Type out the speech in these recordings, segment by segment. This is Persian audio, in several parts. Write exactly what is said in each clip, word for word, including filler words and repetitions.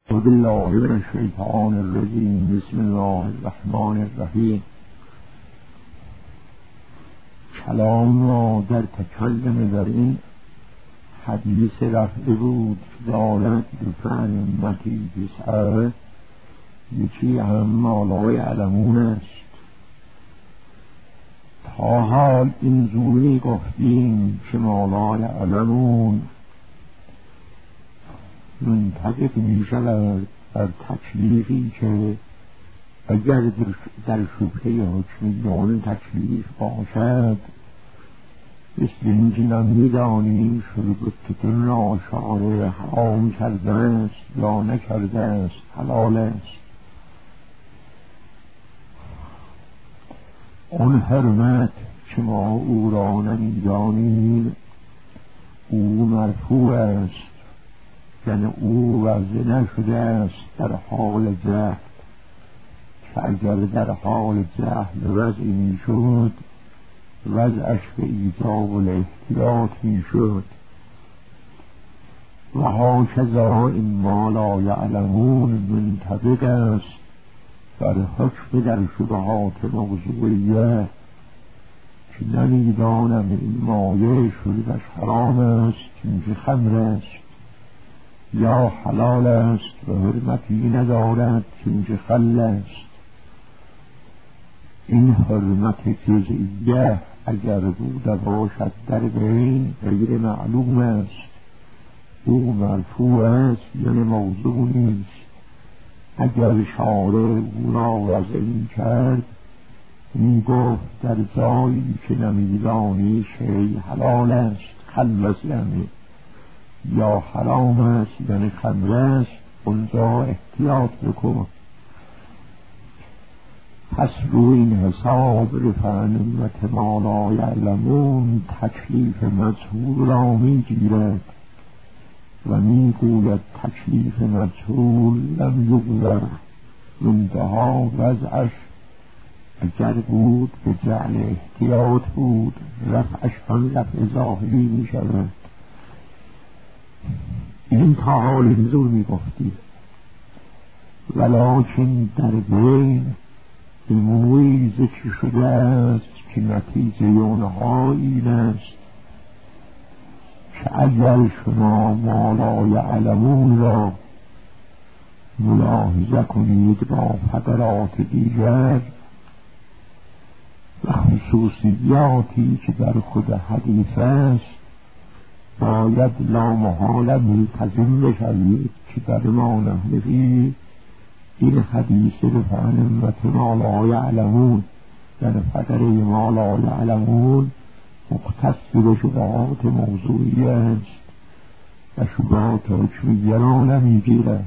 بالله من الشیطان الرجیم. بسم الله الرحمن الرحیم. کلام را در تکلم در این حدیث رفعه بود که دارد به فعل امتی بسعه، یکی هم مالای علمون است. تا حال این زوری گفتیم که مالای علمون منطبق می شود بر تکلیفی که اگر در شبهه حکمیان تکلیف باشد، مثل اینکه نمیدانیم شربتتون را شارع حرام کرده است یا نکرده است، حلال است. آن حرمت که ما او را نمیدانیم او مرفوع است، یعنی او وضع نشده است در حال جهل، که اگر در حال جهل وضع می شد وضعش به ایجاب الاحتیاط می شد. و هاکذا این ما لا یعلمون منطبق است بر حکم در شبهات موضوعیه که نمیدانم این مایه شربش حرام است که خمر است یا حلال است و حرمتی ندارد که خل است. این حرمت جزئیه اگر بوده باشد در بین غیر معلوم است، او مرفوع است یعنی موضوع نیست. اگر شارع او را وضعی کرد می گفت در جایی که نمیدانی شیء حلال است، خل یعنی یا حرام است یعنی خمر است، اونجا احتیاط بکن. پس روی این حساب رفع نعمت ما لا یعلمون تکلیف مجهول را می گیرد و می گوید تکلیف مجهول لم یغیر، منتها وضعش اگر بود به جعل احتیاط بود، رفعش هم رفع ظاهری می شود. این تا حال حضور می گفتی، ولیکن در بین اموری ذکر شده است که نتیجه اونها این است که اگر شما ما لا یعلمون را ملاحظه کنید با فقرات دیگر و خصوصیاتی که در خود حدیث است، باید لامحاله ملتزم بشوید که در ما نحنفی این حدیث رفع نعمت ما لا یعلمون در فقره ما لا یعلمون مختص به شبهات موضوعی است و شبهات حکمیه را نمیگیرد.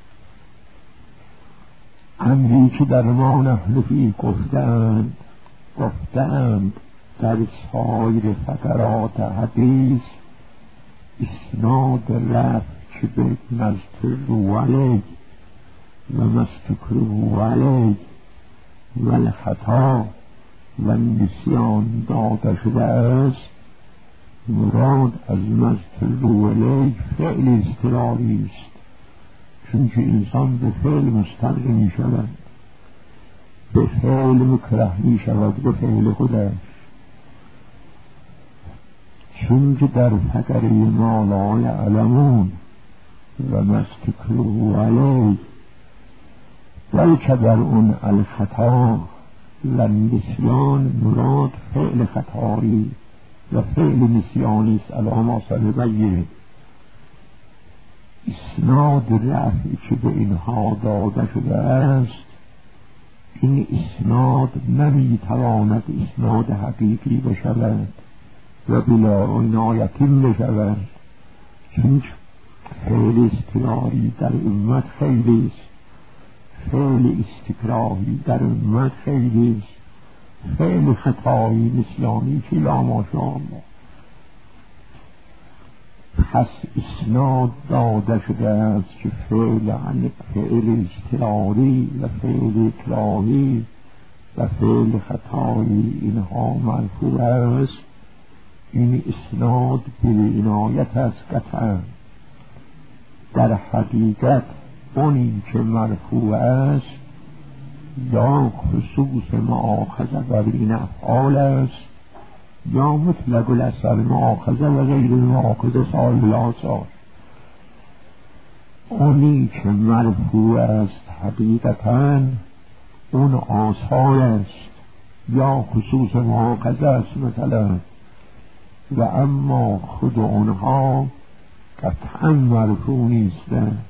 امری که در ما نحنفی گفتند گفتند در سایر فقرات حدیث اسناد رفع که به مستر علیه و مستکره علیه و الخطا و نسیان داده شده است، مراد از مستر علیه فعل اضطراری است، چون که انسان به فعل مضطر می شود، به فعل مکره می شود به فعل خودش. چون که در فقره ما لا یعلمون و مستکره علیه بلکه در اون الخطا و نسیان مراد فعل خطایی و فعل نسیانی است. علامه صلبیه اسناد رفعی که به اینها داده شده است، این اسناد نمیتواند اسناد حقیقی بشود و بلا عنایتین بشود، چون فعل استقراری در امت خیلی است، فعل استکراهی در امت خیلی است، فعل خطایی نسیانی که لا ماشاءالله. پس اسناد داده شده است که فعل عن فعل استقراری و فعل اکراهی و فعل خطایی اینها مرفوع است. این اسناد به عنایت است قطعا. در حقیقت اونی که مرفوع است یا خصوص مؤاخذه بر این افعال است یا مطلق الاثر مؤاخذه و غیر مؤاخذه صاحب الآثار. اونی که مرفوع است حقیقتاً اون آثار است یا خصوص مؤاخذه است مثلا، و اما خود اونها قطعاً مرفوع نیستند.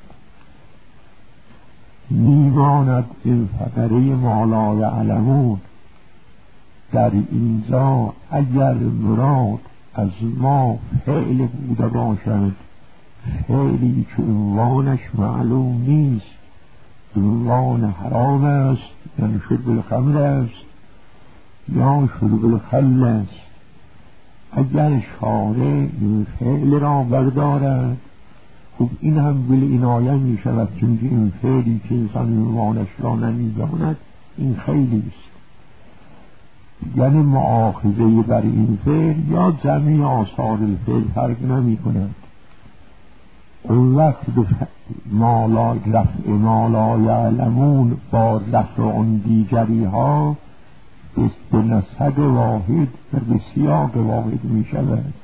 میماند این فقره ما لا یعلمون. در اینجا اگر مراد از ما فعل بوده باشد، فعلی که عنوانش معلوم نیست، عنوان حرام است یعنی شرب الخمر است یا شرب الخل است، اگر شارع این فعل را بردارد خب این هم بل عنایه می شود، چون این فعلی که انسان عنوانش را نمی داند این خیلی است، یعنی مؤاخذه بر این فعل یا جمعی آثار الفعل فرق نمی کند. اون وقت مالا رفع مالا یعلمون با رفع اون دیگری ها به نسب واحد و به سیاق واحد می شود.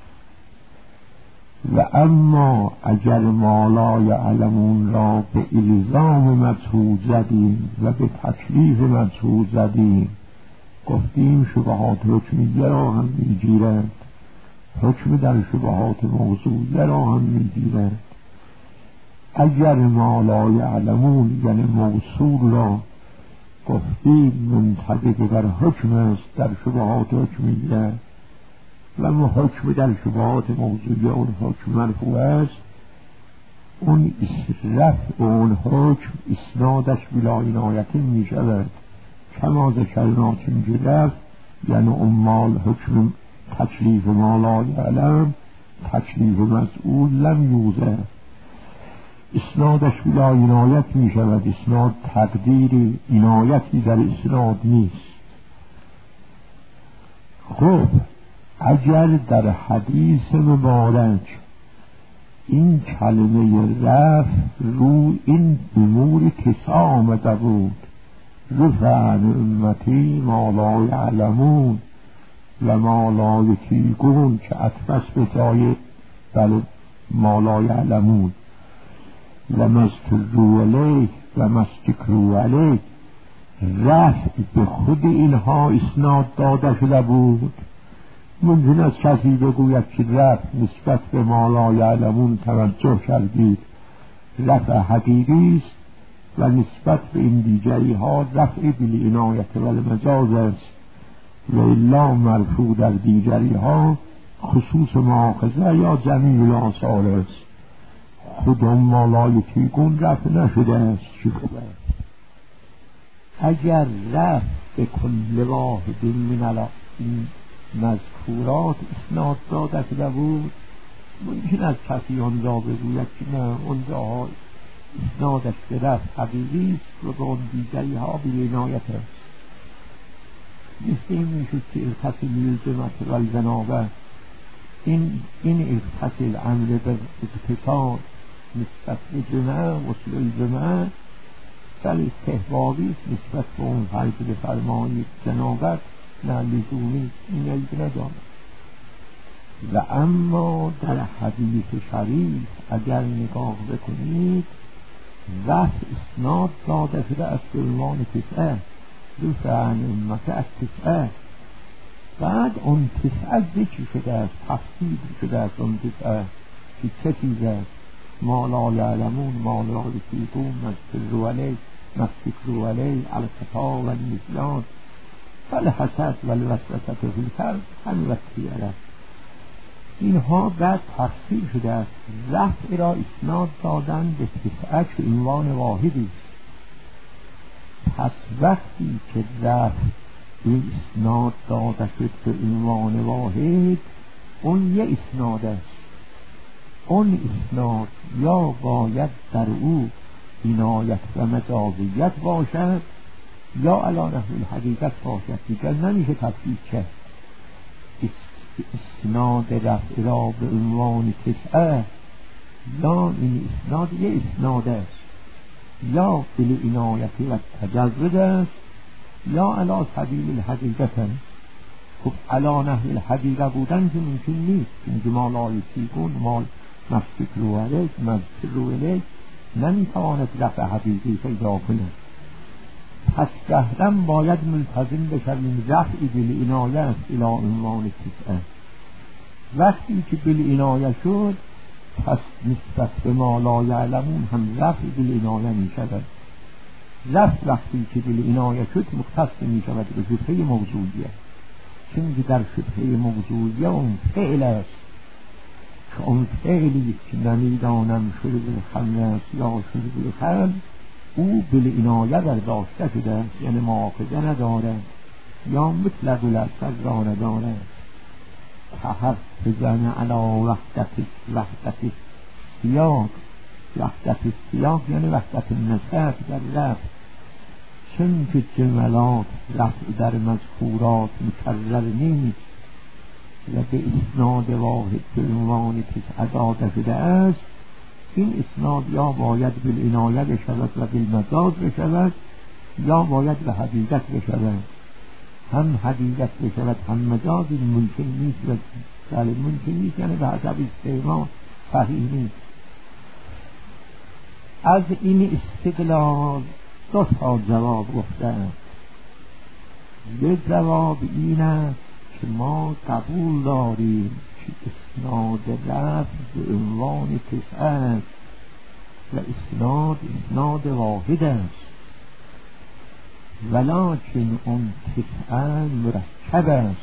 و اما اگر مالا یعلمون را به الزام مدفوع زدیم و به تکلیف مدفوع زدیم، گفتیم شبهات حکمیه را هم می گیرند، حکم در شبهات موضوعیه را هم می گیرند. اگر مالا یعلمون یعنی موصول را گفتیم منطبق بر حکم است در شبهات حکمیه و حکم در شبهات موضوعیه اون حکم مرفوع است، اون رفع اون حکم اسنادش بلا عنایت می شود. کما ذکرنا چون رفع یعنی امال حکم تکلیف مالا یعلم تکلیف مسئول لم یوزه، اسنادش بلا عنایت می شود. اسناد تقدیر عنایتی در اسناد نیست. خب اگر در حدیث مبارک این کلمه رفع رو این امور تسعه آمده بود، رفع عن امتی ما لا یعلمون و ما لا یطیقون که اطفس به جای بل ما لا یعلمون و مسترو علیه و مستکرو علیه، رفع به خود اینها اسناد داده شده بود. ممکن است کسی بگوید که رفع نسبت به ما لا یعلمون توجه کردید، رفع حقیقی است و نسبت به این دیگری ها رفع بالعنایت و المجاز است، و الا مرفوع در دیگری ها خصوص مؤاخذه یا جمیع الآثار است. خودم ما لا یطیقون رفع نشده است. چی خوبه اگر رفع به کل واحد من این مذکورات اسناد داده شده بود، ممکن است کسی آنجا بگوید که نه اونجا اسنادش به رفع حقیقی است و به اون دیگری ها بالعنایت است. مثل این میشود که اغتسل الجمعة والجنابه، این این اغتسل امر به اغتسال نسبت به جمعه غسل الجمعه بل استحبابی است، نسبت به اون فرض به فرمانی جنابت نه لزومی، این علم ندارد. و اما در حدیث شریف اگر نگاه بکنید رفع اسناد داده شده از عنوان تسعه، رفع عن امته از تسعه، بعد اون تسعه ذکر شده است، تفصیل شده است اون تسعه که چه چیز است، ما لا یعلمون ما لا یطیقون مسترو علیه مستکرو علیه الخطا و النسیان فالحسد و الوسوسة فی القلب همین وقتی علیه. اینها بعد تفصیل شده است. رفع را اسناد دادن به تسعه که عنوان واحدی است. پس وقتی که رفع این اسناد داده شد به عنوان واحد، اون یه اسناد است. اون اسناد یا باید در او عنایت و مجازیت باشد یا علی نحو الحقیقت باشد، دیگر نمیشه تفصیل کرد. اسناد رفع را به عنوان تسعه یا این اسناد یه اسناد است یا بالعنایت و تجرد است یا علی سبیل الحقیقت. خب علی نحو الحقیقه بودن که ممکن نیست، چون ما لایسی کن ما مسجد رو علیک مسجد رو علیک نمیتواند رفع حقیقی پیدا کنه. پس گهرم باید ملتزم بشویم رفع بالعنایت الی عنوان تسعه. وقتی که بالعنایه شد پس نسبت به ما لا یعلمون هم رفع بالعنایه می شود. رفع وقتی که بالعنایه شد مختص می شود به شبهه موضوعیه، چون در شبهه موضوعیه اون فعل است که اون فعلی که نمیدانم شده خمر است یا شده خمر، او بالعنایه برداشته شده است، یعنی مؤاخذه نداره یا مطلق الاثر را نداره. تحفظن علی وحدت وحدت سیاق. وحدت سیاق یعنی وحدت نسب در رفع، چون که جملات رفع در مذکورات مکرر نیست و به اسناد واحد به عنوان تسعه داده شده است، این اسناد یا باید بالعنایه بشود و بالمجاز بشود یا باید به حقیقت بشود. هم حقیقت بشود هم مجاز این ممکن نیست و بله ممکن نیست، یعنی به حسب استعمال صحیح نیست. از این استدلال دو تا جواب گفته است. یک جواب این است که ما قبول داریم که اسناد رفع به عنوان تسعه است و اسناد اسناد واحد است، ولکن اون تسعه مرکب است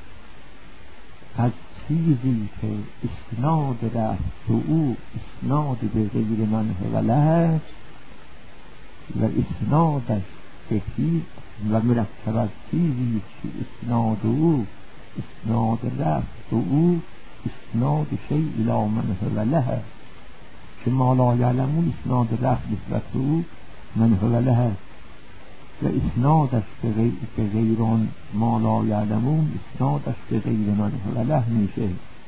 از چیزی که اسناد رفع به او اسناد به غیر منحوله است و اسنادش به هیچ و مرکب از چیزی که اسناد او اسناد رفع به او اسناد شیء الی منحوله است، که ما لا یعلمون اسناد رفع نسبت به او منحوله است و اسنادش به غیر, به غیر ما لا یعلمون اسنادش به غیر منحوله میشه.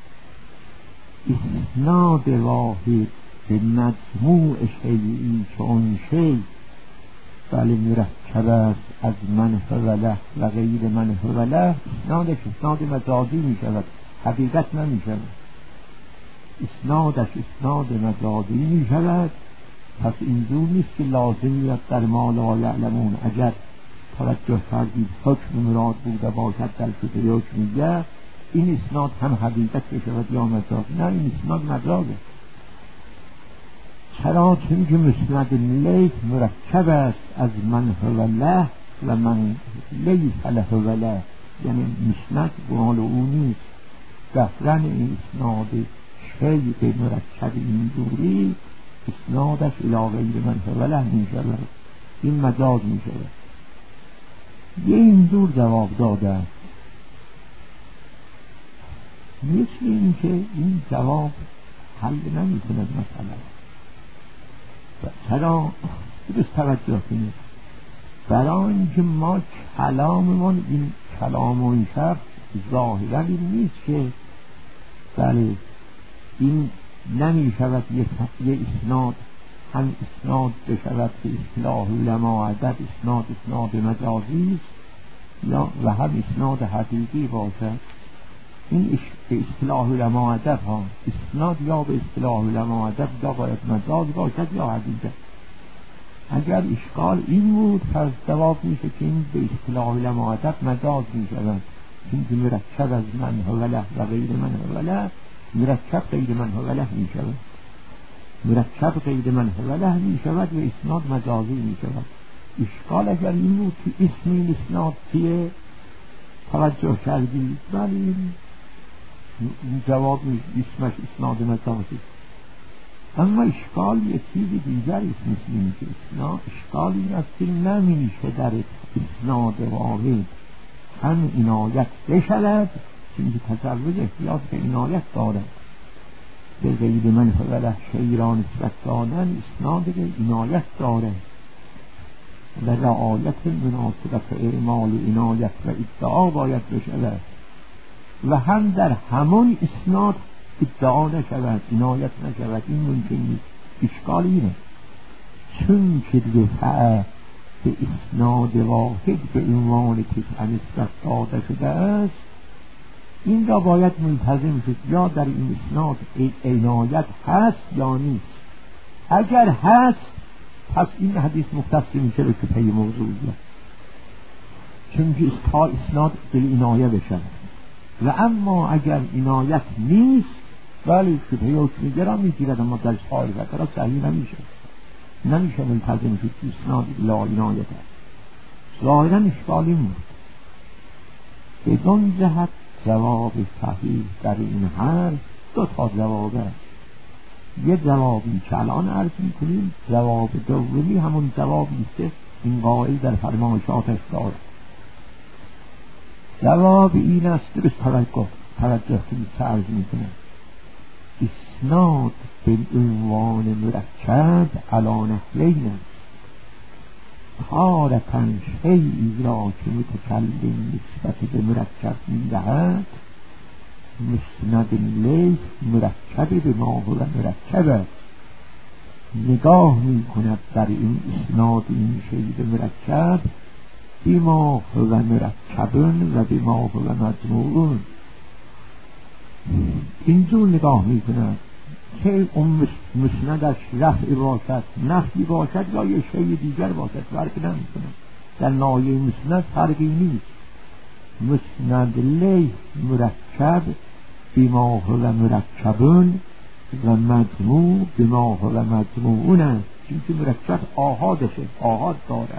اسناد واحد به مجموع شیئی که اون شیء بله مرکب است از منحوله و غیر منحوله، اسنادش اسناد مجازی می شود، حقیقت نمی شود. اسنادش اسناد مجازی می شود. پس اینجور نیست که لازمیت در ما لا یعلمون اگر توجه کردید حکم مراد بوده باشد در شده حکمیه این اسناد هم حقیقت بشود یا مجاز. نه، این اسناد مجازه. چرا؟ چون که مسند لیث مرکب است از من هو له و من لیث له و له، یعنی مسند بمال او نیست. دفرن این اسناد شیء به مرکب این دوری اسنادش الی غیر من هو له می شود، این مجاز می شود. یه این دور جواب داده است. مثل این که این جواب حل نمی کند مسئله. چرا؟ درست توجه کنید. برای اینکه ما کلاممون این کلام و این شخص ظاهرا این نیست که بله این نمی شود یه اسناد هم اسناد بشود که اصطلاح علما ادب اسناد اسناد مجازی یا و هم اسناد حقیقی باشد. این به اصطلاح علما ادب ها اسناد یا به اصطلاح علما ادب یا باید مجاز باشد یا حقیقت. اگر اشکال این بود پس جواب میشه که این به اصطلاح علما ادب مجاز میشود، چون که مرکب از من هو له و غیر من هو له مرکب غیر من هو له میشود، مرکب غیر من هو له میشود و اسناد مجازی میشود. اشکال اگر این بود که اسم این اسناد چیه توجه کردید، ولی این جواب اسمش اسناد مجازی. اما اشکال یک چیز دیگر است. مثل این که اسناد اشکال این است که نمیشه در اسناد واحد هم عنایت بشود، چون که تجرد احتیاط به عنایت دارد. به غیر من هو له شیء را نسبت دادن اسناد به عنایت دارد و رعایت مناسبت اعمال عنایت و ادعا باید بشود و هم در همون اسناد ادعا نشود عنایت نشود. این ممکن نیست. اشکال اینه چون که رفع به اسناد واحد به عنوان تسعه نسبت داده شده است، این را باید ملتزم شد یا در این اسناد عنایت هست یا نیست. اگر هست پس این حدیث مختص میشه به شبهه موضوعیت، چون که تا اسناد بالعنایه بشه. و اما اگر عنایت نیست ولی شبهه حکمیه را میگیرد، اما در سایر را صحیح نمیشه نمیشه ملتزم شد اسناد لا عنایت است. ظاهرا اشکالی بود. بدون جهت جواب صحیح در این حرف دو تا جواب است. یه جوابی که الان عرض میکنیم، جواب دومی همون جوابی است این قائل در فرمایشاتش دارد. جواب این است، درست توجه توجه کنید چه عرض میکنم. اسناد به عنوان مرکب علی نحوین است. تارة شیئی را که متکلم نسبت به مرکب میدهد، مسند لیث مرکب به ما هو مرکب است. نگاه میکند در این اسناد این شیء به مرکب بما هو مرکب و بما هو مجموع. اینجور نگاه میکند که اون مسندش رفع باشد، نفی باشد یا یه شیء دیگر باشد، فرقی نمیکنه. در نایه مسند فرقی نیست. مسند لیث مرکب بما هو مرکب و مجموع بما هو مجموعون است، چون مرکب آحادشه، آحاد داره.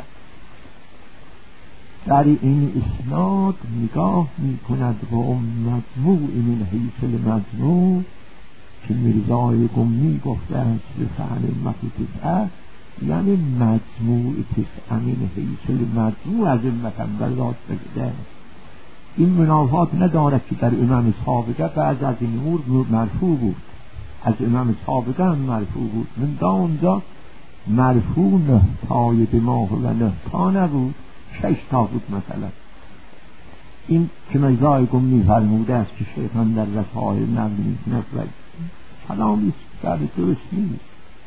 در این اسناد نگاه میکند و اون مجموع من حیث المجموع که میرزای گمی گفته است به فعل امتی تسعه، یعنی مجموع تسعه من حیث المجموع از امتن برداشت بگده. این منافات ندارد که در امام سابقه بعض از این امور مرفوع بود، از امام سابقه هم مرفوع بود. من دا اونجا مرفوع نه تای به ما و نه تا نبود، شش تا بود. مثلا این که میرزای گمی فرموده است که شیخان در رسائل نقل می‌کند و کلامی در درست نیست.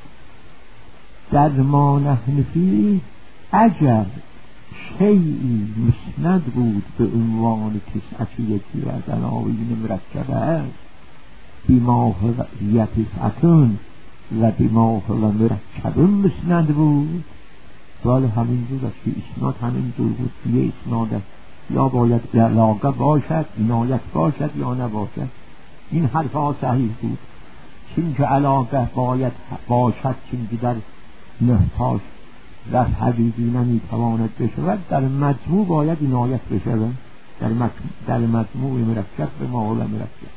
در ما نحن فیه اگر شیئی مسند بود به عنوان تسعه یکی از عناوین مرکبه است، بما هو تسعتون و بما هو مرکب مسند بود، ولی همینجور است که اسناد همینجور بود. یه اسناد است، یا باید علاقه باشد، عنایت باشد یا نباشد. این حرف ها صحیح بود، چون که علاقه باید باشد، چون که در نهتاش رفع حقیقی نمیتواند بشود، در مجموع باید عنایت بشود. در, در مجموع مرکب به ما هو مرکب.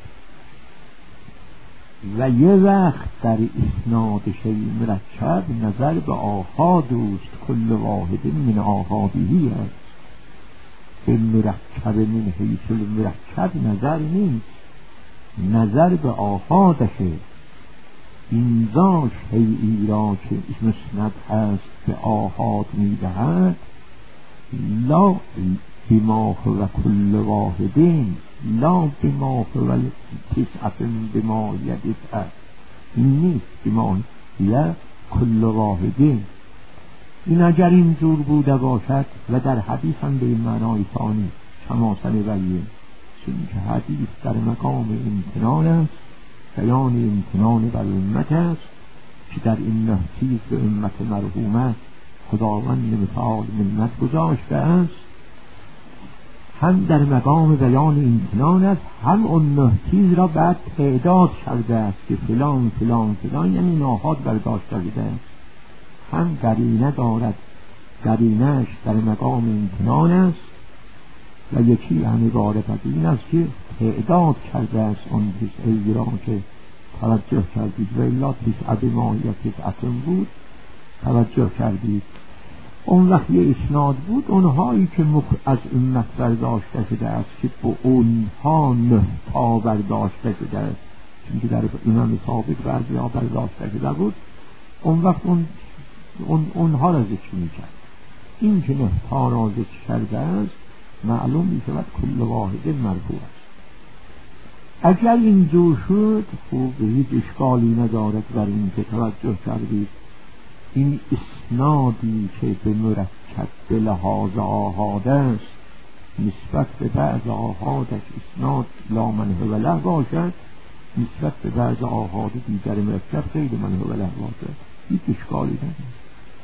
و یه وقت در اسناد شیء مرکب نظر به آحاد است، کل واحد من آحادهی است. به مرکب من حیث المرکب نظر نیست، نظر به آحادشه. اینجا شیئی را که مسند هست به آحاد میدهد، لا بما هو کل واحدین لا بما هو تسعه بما یدفع، این نیست بما یا کل واحدین. این اگر اینجور بوده باشد و در حدیث هم به این معنای ثانی کما سنبین، چون که حدیث در مقام امتنان است، بیان امتنان بر امت است که در این نه چیز به امت مرحومه خداوند متعال منت گذاشته است، هم در مقام بیان امتنان است، هم اون نه چیز را بعد تعداد کرده است که فلان فلان فلان، یعنی ناهاد برداشت کرده است. هم قرینه دارد، قرینه‌اش در مقام امتنان است، و یکی هم عبارت از این است که تعداد کرده است اون تسعه را که توجه کردید. و الا تسعه ماهیت تسعتون بود توجه کردید. اون وقت یه اسناد بود اونهایی که از امت برداشته شده است که با اونها نه تا برداشته شده است، چون که در امام سابق بعضی ها برداشته شده بود. اون وقت اون اون اونها را ذکر می‌کرد. این که نه تا را ذکر کرده است معلوم می‌شود کل واحد مرفوع است. اگر اینجور شد خوب هیچ اشکالی ندارد بر این که توجه کردید این اسنادی که به مرکب به لحاظ آحاد است نسبت به بعض آحادش اسناد لا منه و له باشد، نسبت به بعض آحاد دیگر مرکب غیر منه و له باشد، هیچ اشکالی نداره.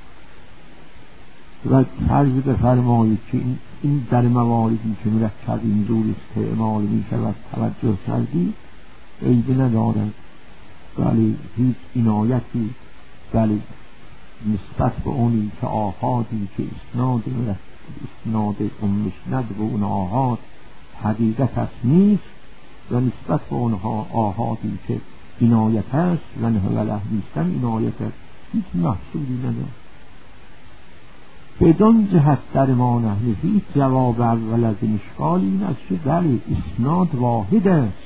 و فرض بفرمایید که این, این در مواردی که مرکب اینجور استعمال می شود توجه کردی عیبی ندارد، ولی هیچ عنایتی ولی نسبت به اونی که آحادی که اسناد اسناد اون مسند به اون آحاد حقیقت هست نیست، و نسبت به اونها آحادی که عنایت هست و نه و له نیستن عنایت هست، هیچ محصولی ندارد. بدون جهت در ما نحن هیچ جواب اول از این اشکال این است که بله اسناد واحد است،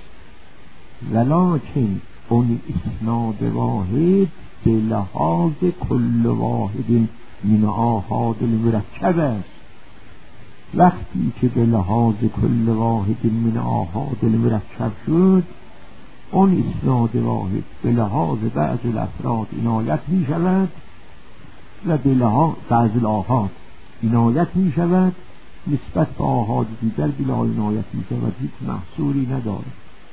ولکن اون اسناد واحد به لحاظ کل واحد من آحاد المرکب است. وقتی که به لحاظ کل واحد من آحاد المرکب شد، اون اسناد واحد به لحاظ بعض الافراد عنایت می شود و به لحاظ بعض الآحاد عنایت می شود، نسبت به آحاد دیگر بلا عنایت می شود، هیچ محصولی ندارد.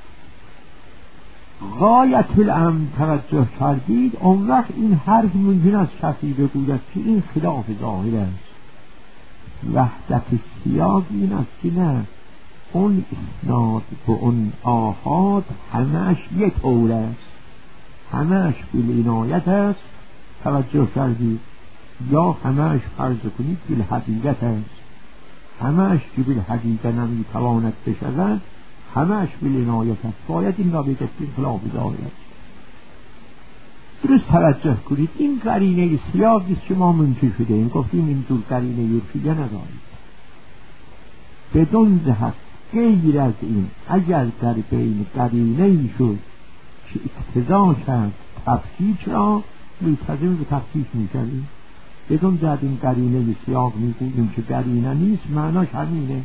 غایت الامر توجه کردید، اون وقت این حرف ممکن است کسی بگوید که این خلاف ظاهر است. وحدت سیاق این است که نه، اون اسناد به اون آحاد همش یک طور است، همش بالعنایت است. توجه کردید؟ یا همش فرض کنید بالحقیقت است، همش که بالحقیقت نمی تواند بشود، همش بالعنایت است. باید این را بگید که خلاف ظاهر است. درست توجه کنید، این قرینه سیاقی است که ما منکر شده این گفتیم این دور قرینه یرفیه ندارید. بدون جهت غیر از این اگر در بین قرینه ای شد که اقتضا کرد تفکیک را، ملتزم به تفکیک می‌شویم. بدون جهت این قرینه سیاق میگوییم که قرینه نیست، معناش همینه.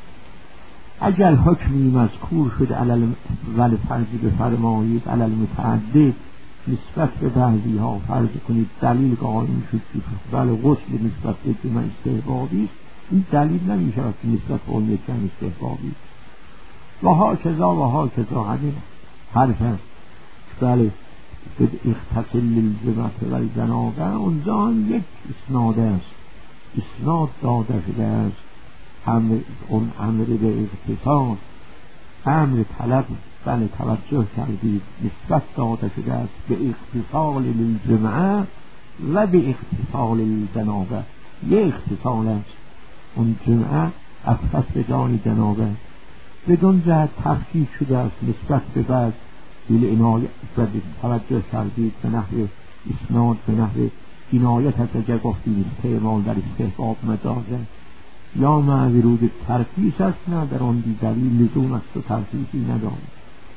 اگر حکمی مذکور شد علل ولی فرضی بفرمایید علل متعدد نسبت به بعضی ها فرض کنید دلیل قائم شد که ولی غسل نسبت به جمع استحبابی است، این دلیل نمی شود که نسبت به اون یکم استحبابی است. و ها کذا و ها کذا همین حرف هست. بله اختصل للجمعت و الجنابه اونجا یک اسناد است، اسناد داده شده است، امر اون امر به اختصاص، امر طلب. بله توجه کردید نسبت داده شده است به اختصال للجمعه و به اختصال للجنابه. یک اختصال است، اون جمعه افخص به جان جنابه. بدون جهت تفکیک شده است نسبت به بعض بالعنایت و توجه کردید به نحو اسناد به نحو عنایت هست. اگر گفتیم استعمال در استحباب مجازه یا مع ورود ترخیص است، نه در آن دلیل لزوم است و ترخیصی ندارد.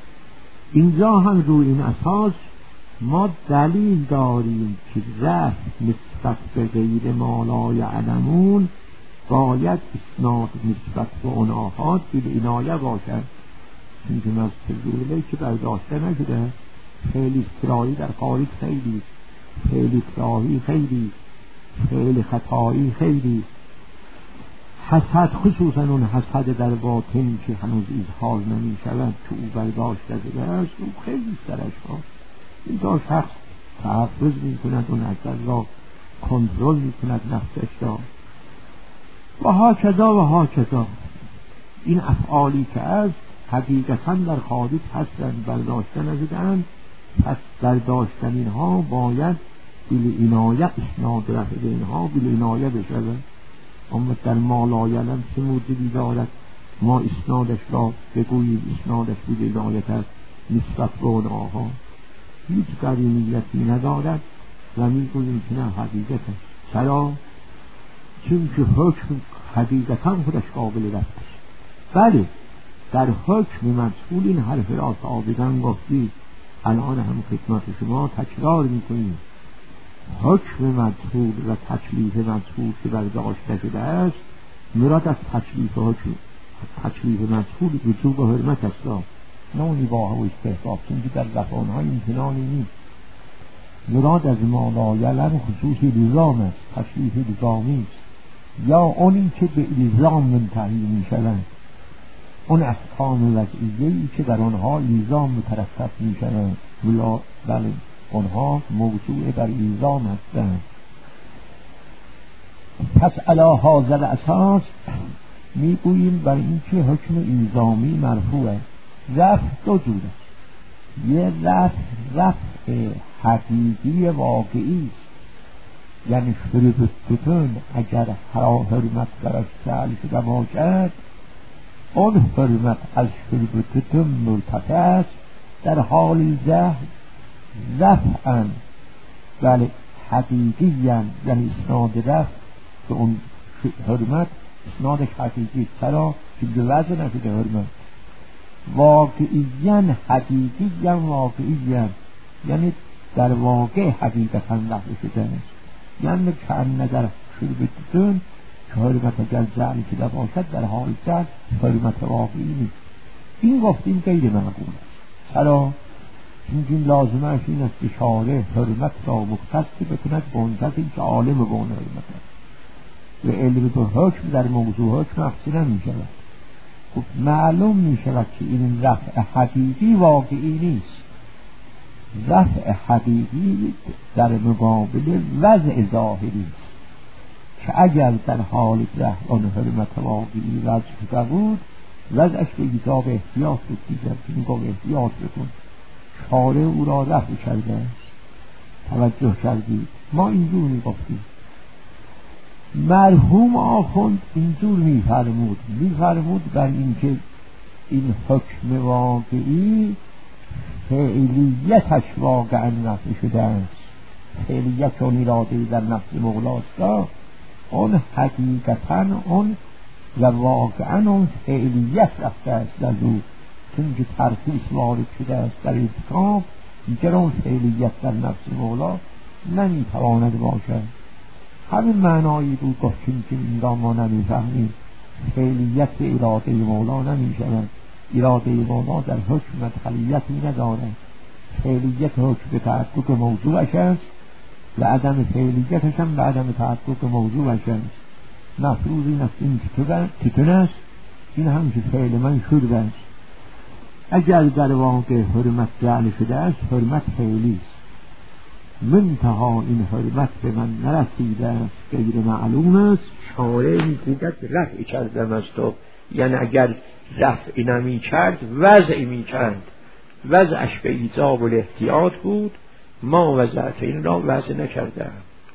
اینجا هم روی این اساس ما دلیل داریم که رفع نسبت به غیر ما لا یعلمون باید اسناد نسبت به اون آحاد بالعنایه باشد. چون از تجربه که برداشته نشده، خیلی کرایی در خارج خیلی، خیلی کراهی خیلی، خیلی خطایی خیلی. حسد خصوصا اون حسد در باطن که هنوز اظهار نمی شود که او برداشته شده است، او خیلی سرش ها اینجا شخص تحفظ می کند اون حسد را کنترل می کند نفسش را. و ها کذا و ها کذا این افعالی که از حقیقتا در خارج هستند برداشته نشده‌اند، پس برداشتن اینها باید بالعنایه اسناد رفع اینها بالعنایه بشود. اما در ما لا یعلم چه موجبی دارد ما اسنادش را بگوییم اسنادش بالعنایت است نسبت به اونها، هیچ قرینیتی ندارد و میگوییم که نه حقیقت است. چرا؟ چون که حکم حقیقتا خودش قابل رفع است. بله در حکم مجهول این حرف را ثابتاً گفتید، الان هم خدمت شما تکرار میکنیم. حکم مجهول و تکلیف مجهول که برداشته شده است، مراد از تکلیف حکم تکلیف مجهول وجوب و حرمت است، نه اون اباحه و استحباب، چون که در زبان‌ها امتنانی نیست. مراد از ما لا یعلم خصوص الزام است، تشریف الزامی است، یا اونی که به الزام منتهی می شوند، اون احکام وضعیه‌ای که در آنها الزام مترتب می شوند، بله آنها موضوع بر الزام هستند. پس علی هذا الاساس میگوییم بر این که حکم الزامی مرفوع است. رفع دو جور است. یه رفع رفع حقیقی واقعی است، یعنی شربتتون اگر حرمت درش جعل شده باشد، اون حرمت از شربتتون مرتفع است در حال جهل رفعا، بله حقیقی، یعنی اسناد رفع که اون حرمت اسنادش حقیقی است. چرا؟ که به وضع نشده حرمت. واقعیاً حقیقیاً واقعیاً یعنی در واقع حقیقتاً رفع شده است. یعنی که نظر شربتتون که حرمت اگر جعل شده باشد در حال جعل حرمت واقعی نیست. این گفتیم غیر معقول است. چرا؟ چون این لازمش این است که شارع حرمت را مختص بکند به اون کسی که عالم به اون حرمت است و علم به حکم در موضوع حکم افزی نمی شود. خب معلوم می شود که این رفع حقیقی واقعی نیست. رفع حقیقی در مقابل وضع ظاهری است که اگر در حال رفع آن حرمت واقعی وضع شده بود، وضعش به ایجاب احتیاط بکیزد که میگم احتیاط بکن، شارع او را رفع کرده است. توجه کردید؟ ما اینجور میگفتیم. مرحوم آخوند اینجور میفرمود میفرمود بر اینکه این حکم واقعی فعلیتش واقعا رفع شده است. فعلیت چون اراده در نفس مولاست، اون حقیقتا اون و واقعا اون فعلیت رفته است از او، چون که ترخیص وارد شده است در احکام، دیگر اون فعلیت در نفس مولا نمیتواند باشد. همین معنایی بود گفتیم که این را ما نمیفهمیم. فعلیت اراده مولا نمیشود. اراده مولا در حکم مدخلیتی ندارد. فعلیت حکم به تحقق موضوعش است و عدم فعلیتش هم به عدم تحقق موضوعش است. مفروض این است این تتون است، این هم که فعل من شده است. اگر در واقع حرمت جعل شده است، حرمت فعلی است. منتها این حرمت به من نرسیده است، غیر معلوم است. شارع میگوید رفع کردم از تو، یعنی اگر رفعی نمی کرد وضعی می کرد، وضعش به ایجاب الاحتیاط بود، ما وضعت این را وضع نکردم.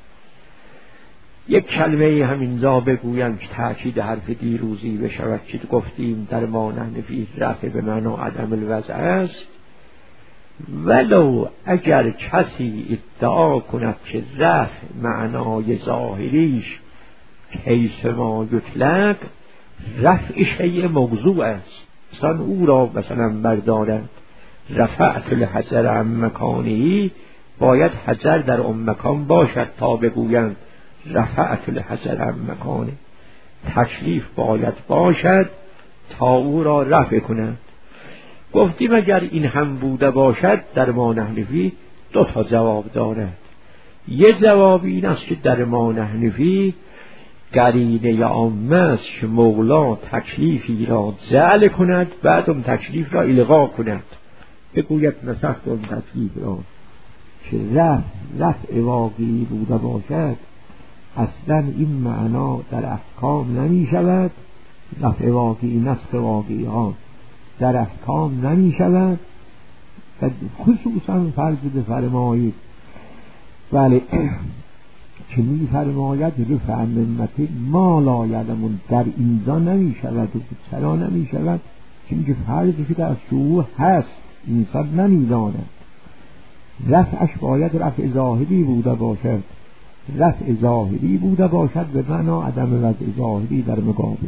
یک کلمه همینجا بگویم که تأکید حرف دیروزی بشود که گفتیم در ما نحنفی رفع به معنا عدم الوضع است. ولو اگر کسی ادعا کند که رفع معنای ظاهریش کیف ما یطلق، رفع شیء موضوع است. مثلا او را مثلا بردارد رفعت الحجر عن مکانه، باید حجر در اون مکان باشد تا بگویند رفعت الحجر عن مکانه. تکلیف باید باشد تا او را رفع کند. گفتیم اگر این هم بوده باشد در ما نحنفی دو تا جواب دارد. یه جواب این است که در ما نحنفی قرینه عامه است که مولا تکلیفی را جعل کند، بعد اون تکلیف را الغا کند، بگوید نسخت اون تکلیف را که رفع رفع واقعی بوده باشد. اصلا این معنا در احکام نمی شود. رفع واقعی نسخ واقعی ها در احکام نمی شود. خصوصا فرض بفرمایید بله که می فرماید رفع منت ما لا یعلمون، در اینجا نمی شود. چرا نمی شود؟ چون که فرض شده از شروع هست، انسان نمی داند. رفعش باید رفع ظاهری بوده باشد. رفع ظاهری بوده باشد به معنا عدم وضع ظاهری در مقابل.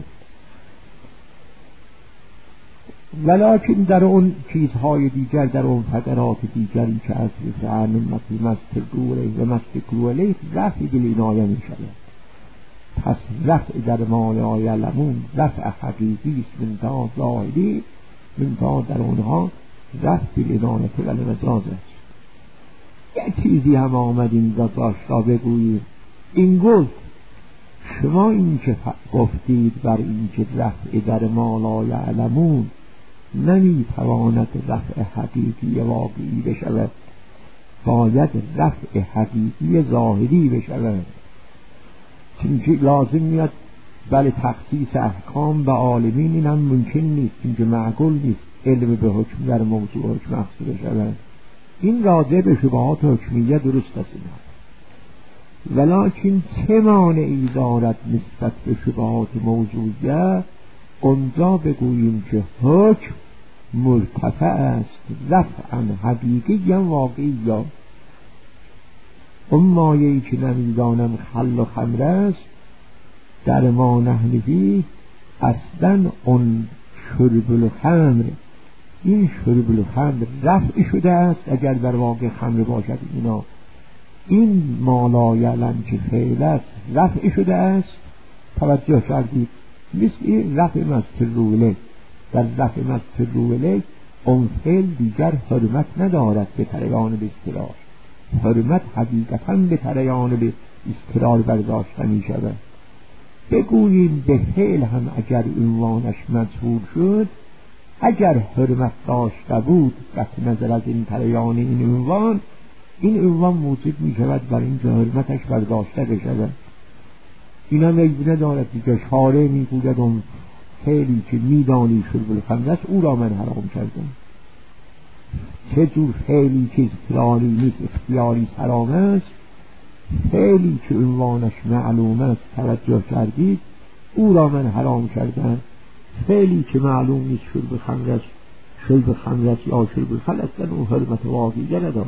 ولیکن در اون چیزهای دیگر، در اون فقرات دیگری که از رفع منتی مستقوله و مستقوله رفع گلینایه می شود. پس رفع در ما لا یعلمون رفع حقیقی است، منتها ظاهری، منتها در اونها رفع گلینایه و مجاز است. یه چیزی هم آمد اینجا را بگوییم. این گفت شما این که گفتید بر این که رفع در ما لا یعلمون نمیتواند رفع حقیقی واقعی بشود، باید رفع حقیقی ظاهری بشود. چونکه لازم میاد بله تخصیص احکام به عالمین این هم ممکن نیست، چونکه معقول نیست علم به حکم در موضوع حکم اخذ بشود. این راجع به شبهات حکمیه درست است، ولکن چه مانعی دارد نسبت به شبهات موضوعیه اونجا بگوییم که حکم مرتفع است رفعا حقیقی یا واقعی. یا اون مایه‌ای که نمیدانم خل و خمر است در ما نهنهی اصلا اون شرب الخمر، این شرب الخمر رفع شده است اگر در واقع خمر باشد. اینا این مالا یعلم که فعل است رفع شده است. توجه کردید مثل این رفع مستر روله، در رفع مستر روله اون فعل دیگر حرمت ندارد به تریان به استرار، حرمت حقیقتا به تریان به استرار برداشته می شود. بگوییم به فعل هم اگر عنوانش مجهول شد، اگر حرمت داشته بود قطع نظر از این تریان این عنوان، این عنوان موجب می شود بر این که حرمتش برداشته بشود. این هم ایبونه دارد دیگه. شارع می گوید اون فعلی که می دانی شرب الخمر است او را من حرام کردم. چه جور فعلی که اختیاری نیست اختیاری حرام است، فعلی که عنوانش معلوم است توجه کردید او را من حرام کردم. فعلی که معلوم نیست شرب خمر است، شرب خمر است یا شرب الخمر است، اون حرمت واقعی ندارد.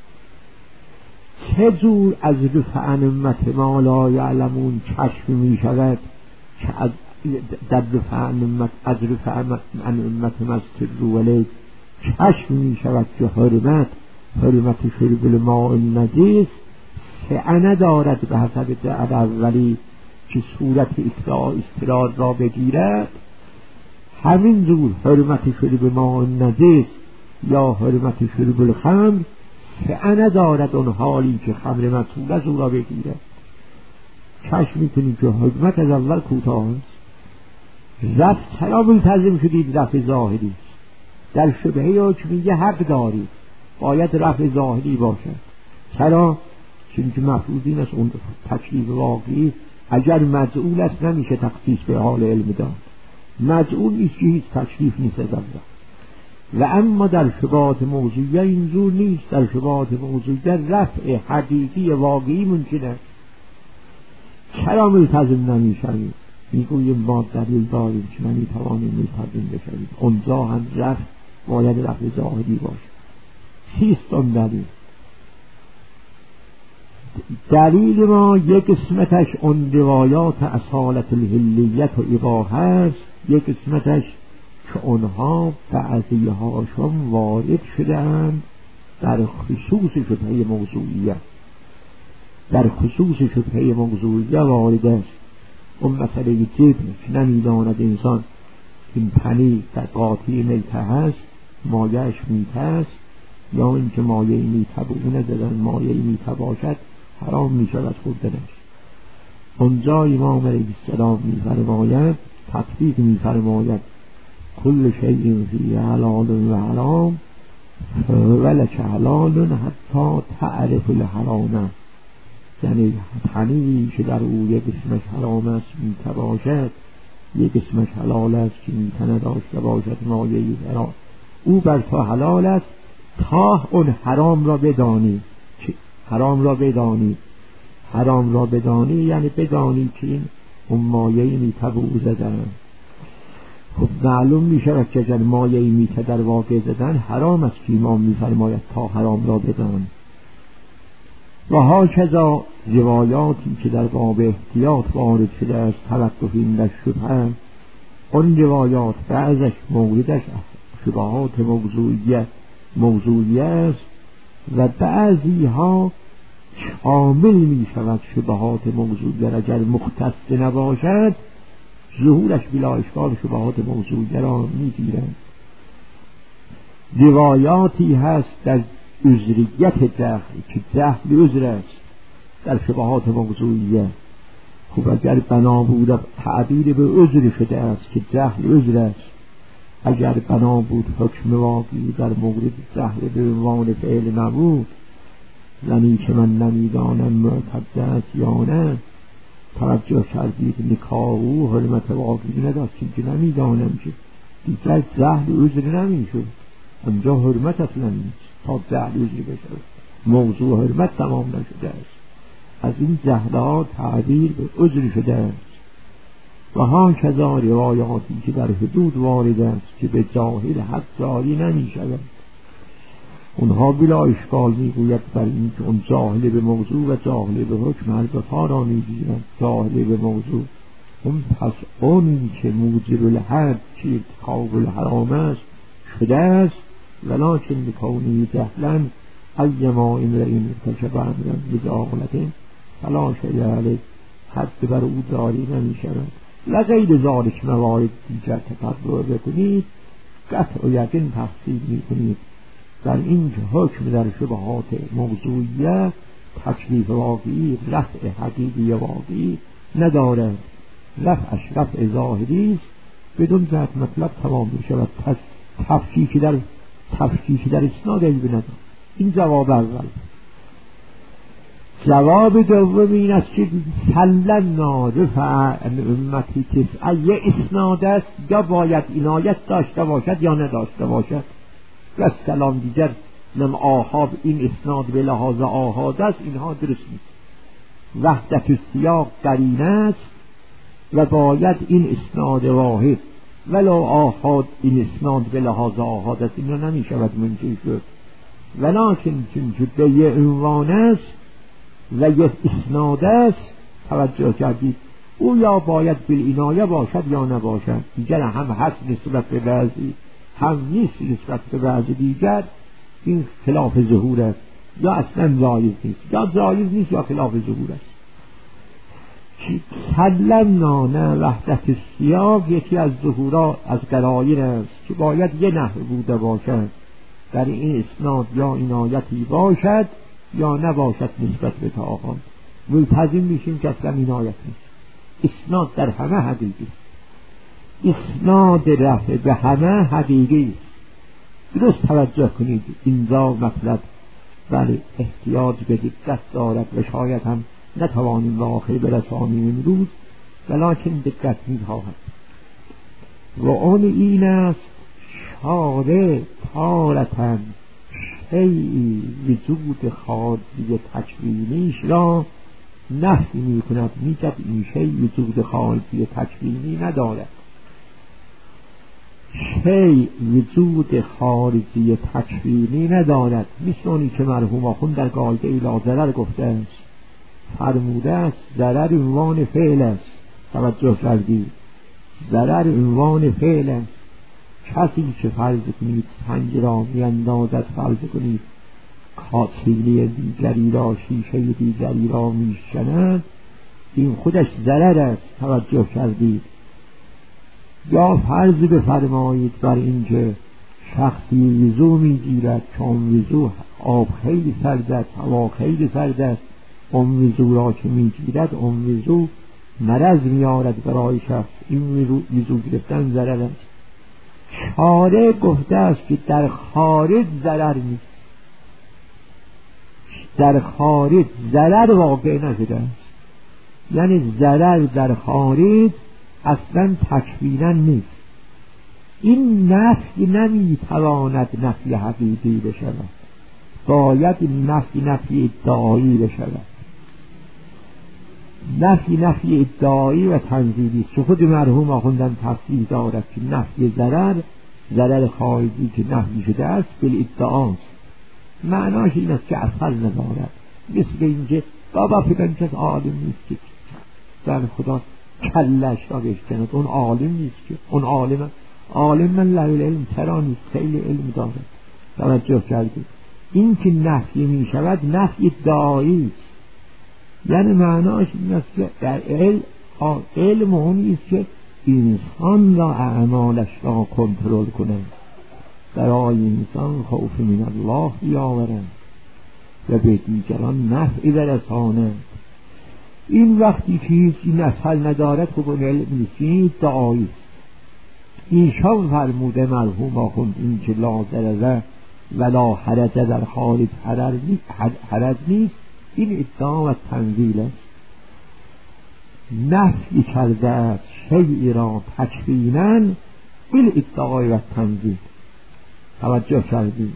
چه جور از رفع امت ما لا یعلمون کشف می شود که از در رفع امت از رفع امت مستر روله کشف می شود که حرمت حرمت شرب الماء النجس سعه دارد به حسب دعوی اولی که صورت استرار را بگیرد. همین جور حرمت شرب ماء النجس یا حرمت شرب الخمر سعه ندارد اون حالی که خمر مطهور از او را بگیرد. کشف میکنید که حکمت از اول کوتاه است. رفع چرا ملتزم شدید رفع ظاهری؟ در شبهه حکمیه حق دارید، باید رفع ظاهری باشد. چرا؟ چون که مفروض این است اون تکلیف واقعی اگر مجعول است نمیشه تخصیص به حال علم داد. مجعول نیست که هیچ تکلیف نیست از اول. و اما در شبهات موضوعیه اینجور نیست. در شبهات موضوعیه رفع حقیقی واقعی ممکن است. چرا ملتزم نمیشوید؟ میگوییم ما دلیل داریم که نمیتوانیم ملتزم بشوید. اونجا هم رفع باید رفع ظاهری باشه. چیست اون دلیل؟ دلیل ما یک قسمتش اون روایات اصالت الهلیت و اباحه است، یک قسمتش که اونها بعضی هاشون وارد شدند در خصوص شبهه موضوعیه. در خصوص شبهه موضوعیه وارد است. اون مسئله جبن که نمیداند انسان این پنی در قاطی میته هست، مایهش میته است، یا اینکه مایه میته به اون زدن مایه میته باشد حرام میشود خوردنش. اونجا امام علیه السلام میفرماید تطبیق میفرماید کل شیء فیه حلال و حرام ولک حلال حتی تعرف الحرام. یعنی پنیری که در او یک اسمش حرام است میته باشد، یک اسمش حلال است که میته نداشته باشد، مایه‌ای حرام او بر تو حلال است تا اون حرام را بدانی. حرام را بدانی حرام را بدانی یعنی بدانی که این اون مایه‌ای میته به او زدن. خب معلوم می شود که اگر مایه‌ای میته در واقع زدن حرام است که امام می فرماید تا حرام را بدان. و هاکذا روایاتی که در باب احتیاط وارد شده است توقف این در شبهه، اون روایات بعضش موردش شبهات موضوعیه موضوعیه است و بعضی ها شامل می شود شبهات موضوعیه. اگر مختص نباشد ظهورش بلا اشکال شبهات موضوعیه را می گیرند. روایاتی هست در عذریت جهل که جهل عذر است در شبهات موضوعیه. خب اگر بنا بود تعبیر به عذر شده است که جهل عذر است، اگر بنا بود حکم واقعی در مورد جهل به عنوان فعل نبود، یعنی که من نمیدانم مرتد است یا نه، توجه کردید نکاح و حرمت واقعی نداشتیم که نمیدانم که دیگر جهل عذر نمیشد، اونجا حرمت اصلا نیست تا جهل عذر بشه، موضوع حرمت تمام نشده است. از این جهلات تعبیر به عذر شده است. و ها کذا روایاتی که در حدود وارد است که به جاهل حد جاری نمی شود، اونها بلا اشکال می گوید بر این که اون جاهل به موضوع و جاهل به حکم هر دو تا را می گیرد. جاهل به موضوع اون پس اون که موجب الحد که ارتکاب الحرام است شده است، ولکن بکونه جهلا ایما امرئ ارتکب امرا بجهالة فلا شیء علیه، حد بر او جاری نمی شود. و غیر ذالک موارد دیگر تتبع بکنید، قطع و یقین تحصیل می کنید در این که حکم در شبهات موضوعیه تکلیف واقعی رفع حقیقی واقعی ندارد، رفعش رفع ظاهری است، بدون جهت مطلب تمام می شود. تفکیک در تفکیک در اسناد عیب ندارد. این جواب اول. جواب دوم این است که سلمنا رفع امتی تسعه یه اسناد است، یا باید عنایت داشته باشد یا نداشته باشد. و سلام دیگر نم آحاب این اسناد به لحاظ آحاد است، اینها درست نیست. وحدت السیاق قرینه است و باید این اسناد واحد ولو آحاد این اسناد به لحاظ آحاد است، اینا نمی شود منجی شد. ولکن چون به یه عنوان است و یک اسناد است، توجه کردید، او یا باید بالعنایه باشد یا نباشد. دیگر هم هست نسبت به بعضی، هم نیست نسبت به بعضی دیگر. این خلاف ظهور است، یا اصلا جایز نیست، یا جایز نیست یا خلاف ظهور است. سلمنا نه وحدت السیاق یکی از ظهورات از قرائن است که باید یه نحو بوده باشد، در این اسناد یا عنایتی باشد یا نباشد نسبت به تعاقب. ملتزم میشیم که اصلا عنایت نیست. اسناد در همه حقیقی است، اسناد رفع به همه حقیقی است. درست توجه کنید، اینجا مطلب بله احتیاج به دقت دارد و شاید هم نتوانیم به آخر برسانیم امروز، ولکن دقت می‌خواهد. و آن این است شارع تارتن شیئی وجود خارجی تکوینیش را نفی می کند، می گد این شیء وجود خارجی تکوینی ندارد. شیء وجود خارجی تکوینی ندارد، مثل اونی که مرحوم آخوند در قاعده لا ضرر گفته است، فرموده است ضرر عنوان فعل است. توجه کردید، ضرر عنوان فعل است. کسی که فرض کنید سنگ را می اندازد، فرض کنید کاسینه دیگری را، شیشه دیگری را می شند، این خودش ضرر است. توجه کردید. یا فرض بفرمایید بر اینکه شخصی وضو می گیرد، چون وضو آب خیلی سرد است، هوا خیلی سرد است، اون وضو را که می گیرد اون وضو مرض می آرد برای شخص، این وضو گرفتن ضرر است. شارع گفته است که در خارج ضرر نیست، در خارج ضرر واقع نشده است، یعنی ضرر در خارج اصلا تکوینا نیست. این نفی نمیتواند نفی حقیقی بشود، باید این نفی نفی ادعایی بشود. نفی نفی ادعایی و تنزیلی که خود مرحوم آخوندن تفسیر دارد که نفی ضرر ضرر خارجی که نفی شده است بالادعاست. معناش این است که اثر ندارد، مثل اینکه بابا فکرم کس عالم نیست که در خدا کلش را بشکند، اون عالم نیست که اون عالم عالم من لعل علم چرا نیست، خیلی علم دارد. توجه کردید، این که نفی می شود نفی ادعایی است، یعنی معناش این است که در علم علم اون است که انسان را اعمالش را کنترل کنه. برای انسان خوف من الله بیاورند و به دیگران نفعی برسانند. این وقتی چیزی نسل ندارد خب اون علم نیستی دعایی است. ایشان فرموده مرحوم آخوند این که لا ضرر ولا حرج در حال حرج نیست، این ادعا و تنزیل است. نفی کرده است شیئی را تکویناً بل ادعای و تنزیل. توجه کردید؟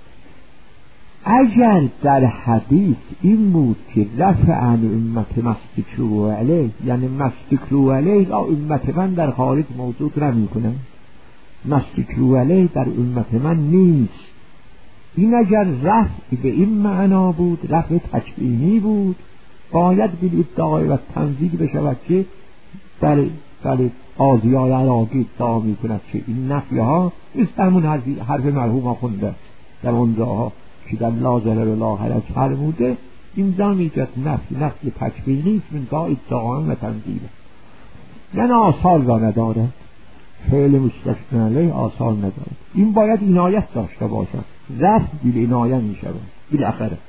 اگر در حدیث این بود که رفع عن امت مستکرو علیه، یعنی مستکرو علیه را امت من در خارج موجود نمی کنن، مستکرو علیه در امت من نیست، این اگر رفع به این معنا بود، رفع تکوینی بود، باید به ادعای و تنزیل بشود که در در آزیای عراقی ادعا می کند که این نفی ها است همون حرف مرحوم آخونده در اونجاها که در لا ضرر ولا حرج فرموده. این زن ایجاد نفی نفی تکوینی است من دا ادعا و تنزیل، یعنی آثار را ندارد، فعل مستثنی علیه آثار ندارد. این باید عنایت داشته باشد، رفع بیل عنایت می شود بالاخره.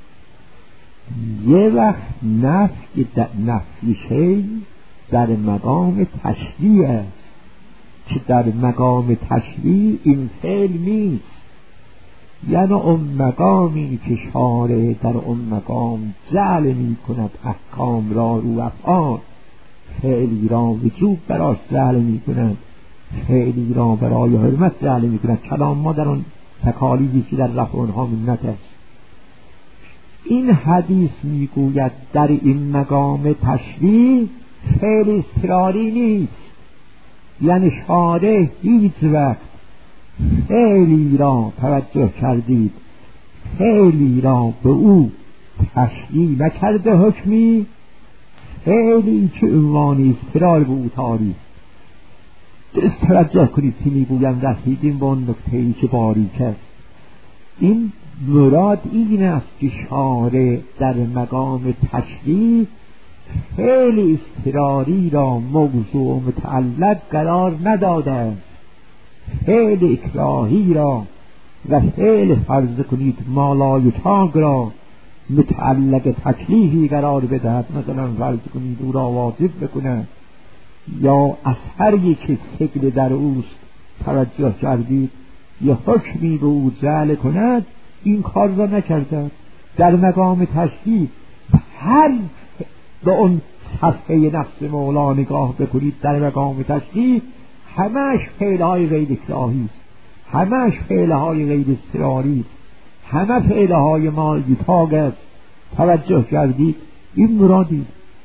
یه وقت نفی نفی شی در مقام تشریع است که در مقام تشریع این فعل نیست، یعنی اون مقامی که شارع در اون مقام جعل می کند احکام را رو افعال، فعلی را وجوب براش جعل می کند، فعلی را برای حرمت جعل می کند. کلام ما در اون تکالیفی که در رفع اونها منت است. این حدیث می گوید در این مقام تشریع فعل اضطراری نیست، یعنی شارع هیچ وقت فعلی را، توجه کردید، فعلی را به او تشریع نکرده حکمی، فعلی که عنوان اضطرار به او تاری است. درست توجه کنید که میگویم رسیدیم به اون نکته‌ای که باریک است. این مراد این است که شارع در مقام تشریع فعل اضطراری را موضوع متعلق قرار نداده است، فعل اکراهی را و فعل فرض کنید مالایتاق را متعلق تکلیفی قرار بدهد، مثلا فرض کنید او را واجب بکنه یا اثری که ثقل در اوست، توجه کردید، یا حکمی به او جعل کند، این کار را نکرده. در مقام تشریع هر به اون صفحه نفس مولا نگاه بکنید، در مقام تشریع همش فعلهای غیر اکراهی است، همش فعلهای غیر اضطراری است، همه فعلهای مالایتاق است. توجه کردید؟ این مرادی.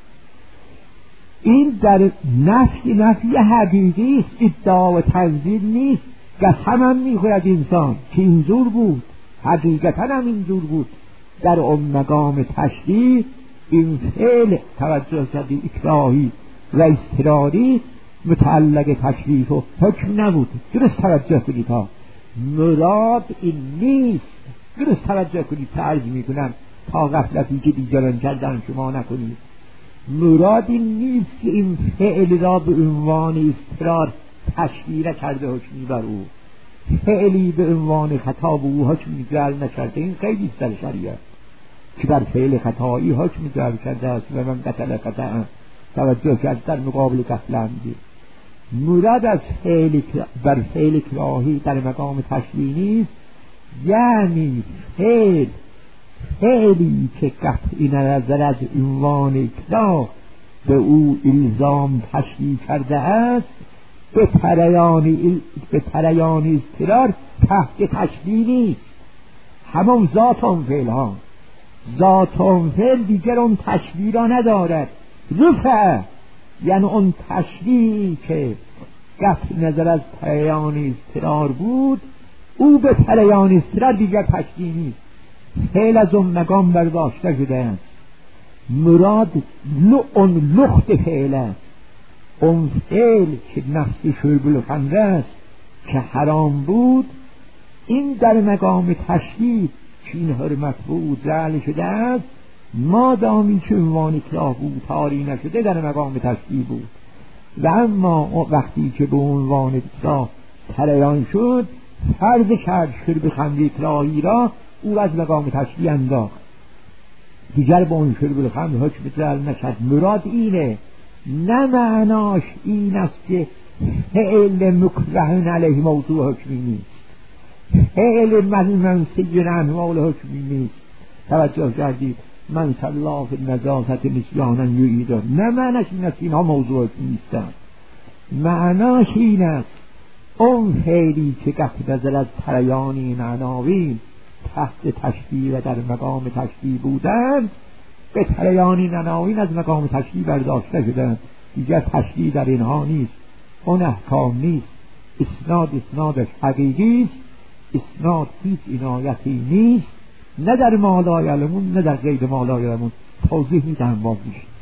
این در نفی نفی حقیقی است، ادعا و تنزیل نیست. قسم هم میخورد انسان که اینجور بود، حقیقتا هم اینجور بود. در اون مقام تشریع این فعل، توجه کردید، اکراهی و اضطراری متعلق تکلیف و حکم نبود. درست توجه کنید ها، مراد این نیست. درست توجه کنید، تعرض میکنم تا غفلتی که دیگران کردن شما نکنید. مراد این نیست که این فعل را به عنوان اضطرار تشریع کرده حکمی بر او، فعلی به عنوان خطا به او حکم جعل نکرده. این خیلی است در شریعت که بر فعل خطایی حکم جعل کرده است و من قتل قطعا، توجه کرد، در مقابل قتل عمدی. مراد از فعل بر فعل کراهی در مقام تشریع نیست، یعنی فعل فعلی که قطعی نظر از عنوان کراه به او الزام تشریع کرده است، به پریان به پریان اضطرار تحت تشریع نیست. همون ذات اون فعل ها، ذات اون فعل دیگر اون تشریع را ندارد. رفع یعنی اون تشریعی که قطع نظر از پریان اضطرار بود، او به پریان اضطرار دیگر تشریع نیست، فعل از اون مقام برداشته شده است. مراد اون لخت فعل است، اون فعل که نفس شرب الخمر است که حرام بود، این در مقام تشریع که این حرمت بود جعل شده است، مادامی که عنوان اکراه بود تاری نشده در مقام تشریع بود. و اما وقتی که به عنوان اکراه پریان شد، فرض کرد شرب خمر اکراهی را او از مقام تشریع انداخت، دیگر با اون شرب خمر حکم جعل نشد. مراد اینه، نه معناش این است که فعل مکره علیه موضوع حکمی نیست، فعل منسی عنه حکمی نیست. توجه کردید؟ من صلی فی النجاست نسیانا یعیده، نه معناش این است اینها موضوع حکمی نیستن، معناش این است اون فعلی که قطع نظر از پریان این عناوین تحت تشریع و در مقام تشریع بودند به پریان این عناوین از مقام تشریع برداشته شدند، دیگر تشریع در اینها نیست، اون احکام نیست، اسناد اسنادش حقیقی است، اسناد هیچ عنایتی نیست، نه در ما لا یعلمون نه در غیر ما لا یعلمون. توضیح میدم بازش.